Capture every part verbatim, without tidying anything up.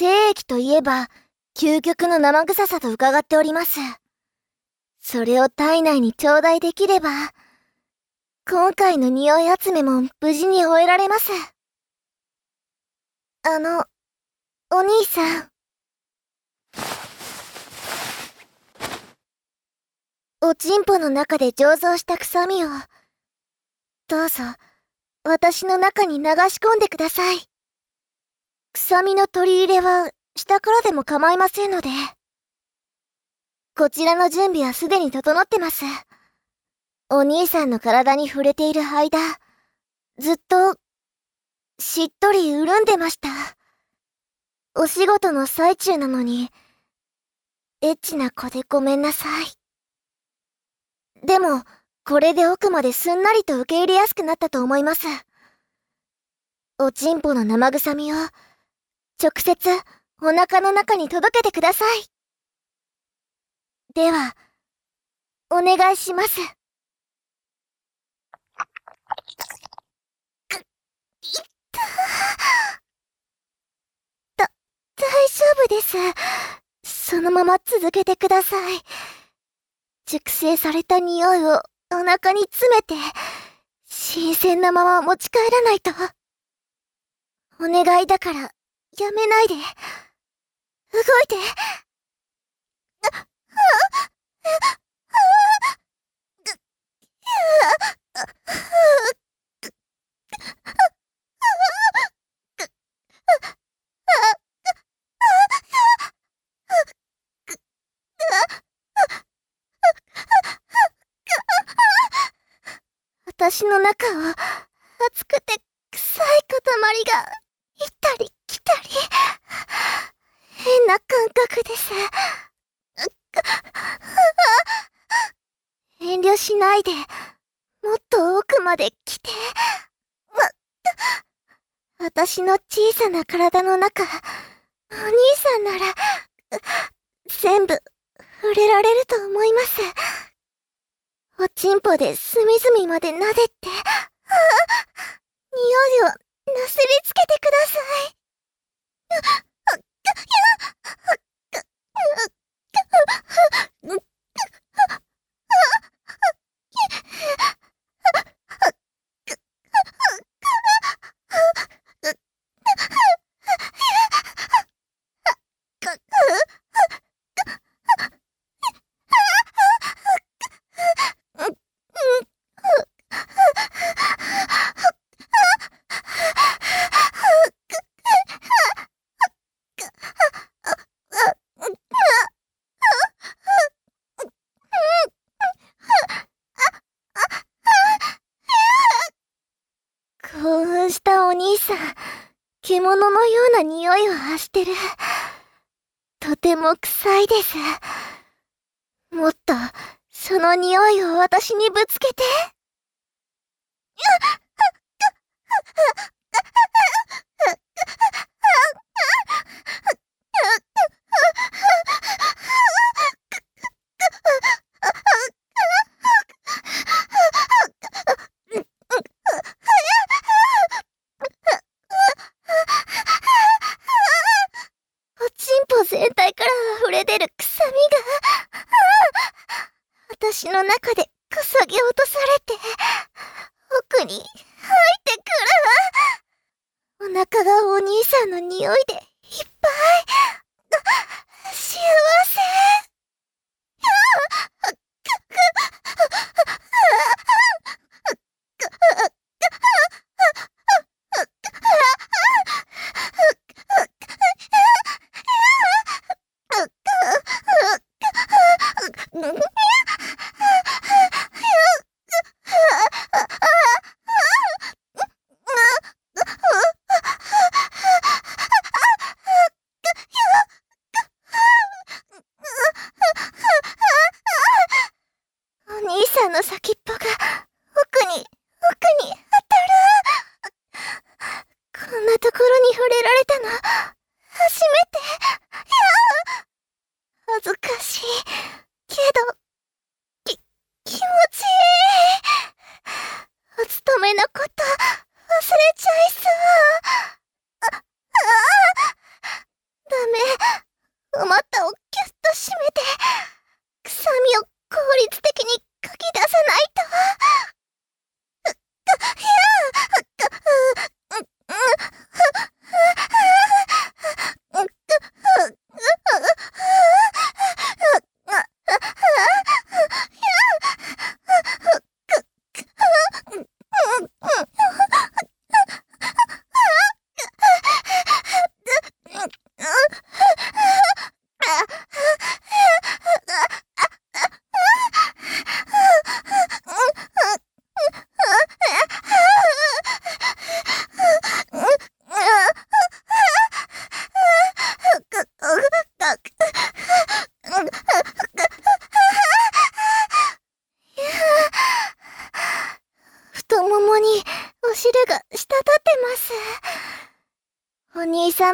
精液といえば、究極の生臭さと伺っております。それを体内に頂戴できれば、今回の匂い集めも無事に終えられます。あの、お兄さん。おちんぽの中で醸造した臭みを、どうぞ、私の中に流し込んでください。臭みの取り入れは、下からでも構いませんので。こちらの準備はすでに整ってます。お兄さんの体に触れている間、ずっと、しっとり潤んでました。お仕事の最中なのに、エッチな子でごめんなさい。でも、これで奥まですんなりと受け入れやすくなったと思います。おちんぽの生臭みを、直接、お腹の中に届けてください。では、お願いします。く、いっただ、大丈夫です。そのまま続けてください。熟成された匂いをお腹に詰めて、新鮮なまま持ち帰らないと。お願いだから、やめないで。動いて。私の中を熱くて臭い塊が行ったり来たり、変な感覚です。遠慮しないで、もっと奥まで来て。私の小さな体の中、お兄さんなら全部触れられると思います。おちんぽで隅々まで撫でて、匂いをなすりつけてください。興奮したお兄さん、獣のような匂いを発してる。とても臭いです。もっと、その匂いを私にぶつけて。おちんぽ全体から溢れ出る臭みが、私の中でこそぎ落とされて、奥に入ってくる。お腹がお兄さんの匂いでいっぱい。幸せ。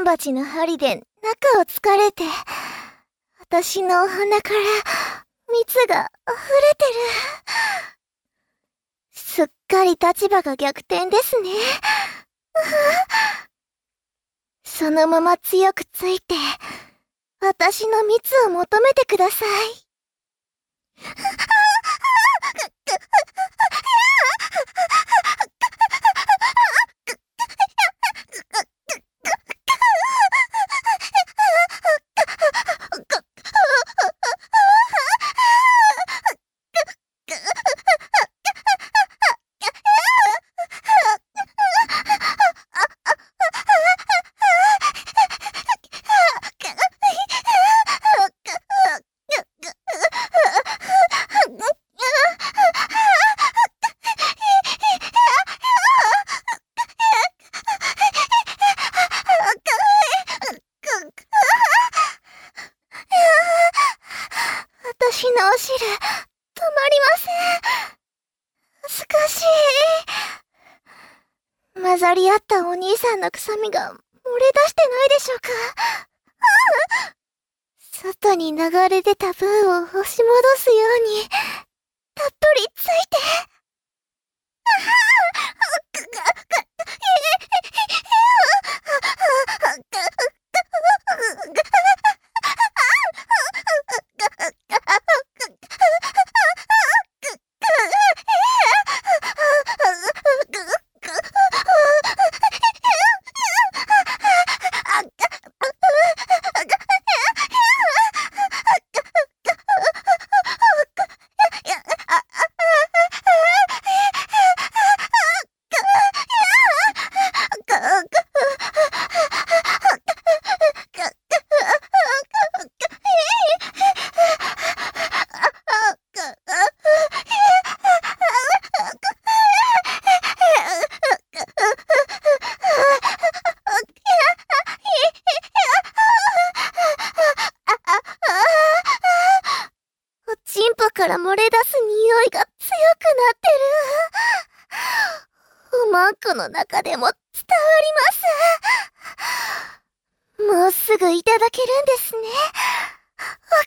蜂の針で中を突かれて、私のお鼻から蜜が溢れてる。すっかり立場が逆転ですね。そのまま強くついて、私の蜜を求めてください。私のお汁、止まりません。恥ずかしい。混ざり合ったお兄さんの臭みが漏れ出してないでしょうか。外に流れ出た分を押し戻すように、たっぷりついて。チンポから漏れ出す匂いが強くなってる。おまんこの中でも伝わります。もうすぐいただけるんですね。わか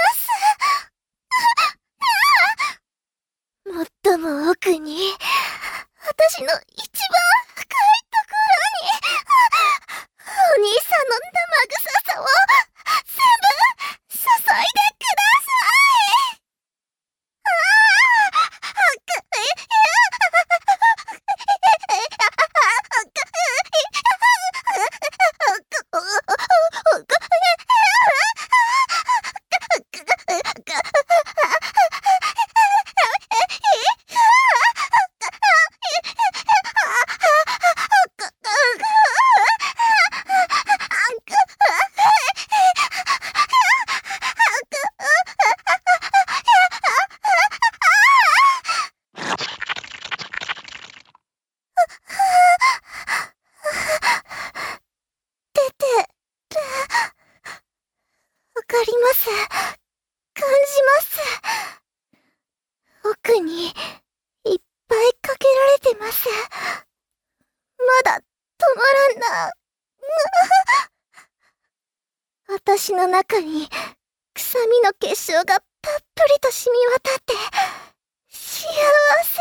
ります。最も奥に、私の一番深いところに、お兄さんの生臭さを全部注いでください。わかります。感じます。奥にいっぱいかけられてます。まだ止まらんな。私の中に臭みの結晶がたっぷりと染み渡って幸せ。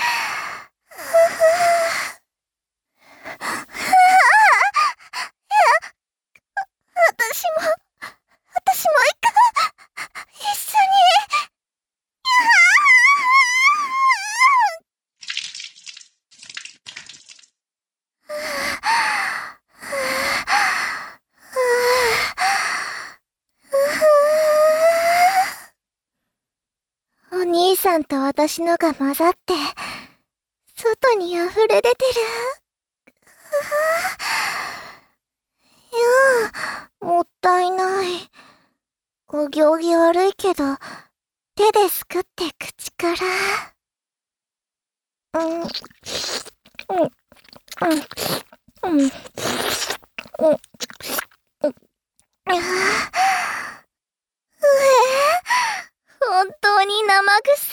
私も私も行く。一緒に。お兄さんと私のが混ざって、外に溢れ出てる。いやあ、もったいない。お行儀悪いけど、手ですくって口から。うん、うん、うん、うん、うん、うん。うえ本当に生臭。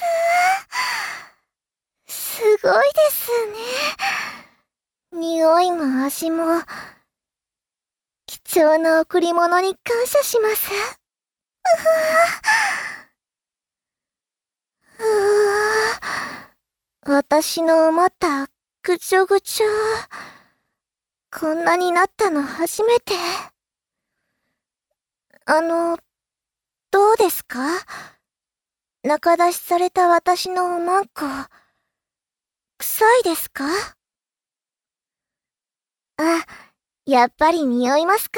すごいですね。匂いも味も、き重な贈り物に感謝します。うぅ私のまたぐちょぐちょ。こんなになったの初めて。あの、どうですか？中出しされた私のおまんこ、臭いですか？あ、やっぱり匂いますか。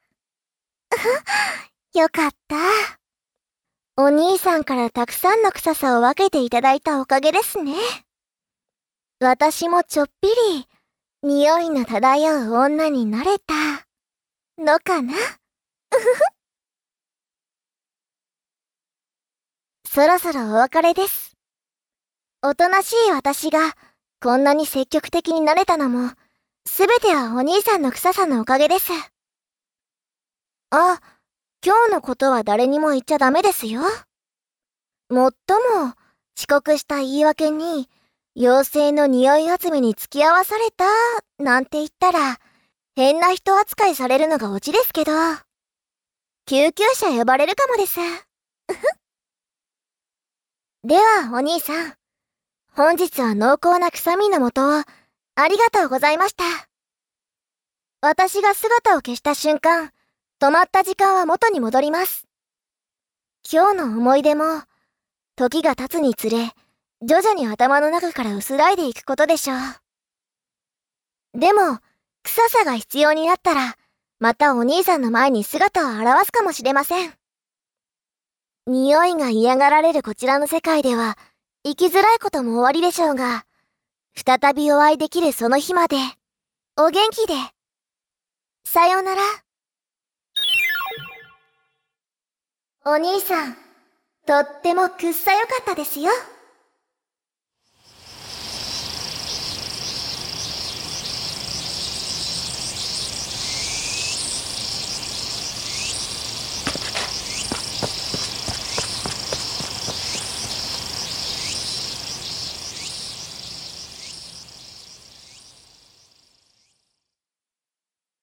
よかった。お兄さんからたくさんの臭さを分けていただいたおかげですね。私もちょっぴり、匂いの漂う女になれた、のかな。そろそろお別れです。おとなしい私が、こんなに積極的になれたのも、すべてはお兄さんの臭さのおかげです。あ、今日のことは誰にも言っちゃダメですよ。もっとも、遅刻した言い訳に、妖精の匂い集めに付き合わされた、なんて言ったら、変な人扱いされるのがオチですけど、救急車呼ばれるかもです。では、お兄さん。本日は濃厚な臭みの素を、ありがとうございました。私が姿を消した瞬間、止まった時間は元に戻ります。今日の思い出も、時が経つにつれ、徐々に頭の中から薄らいでいくことでしょう。でも、臭さが必要になったら、またお兄さんの前に姿を現すかもしれません。匂いが嫌がられるこちらの世界では、生きづらいことも終わりでしょうが、再びお会いできるその日まで、お元気で。さようなら。お兄さん、とってもくっさよかったですよ。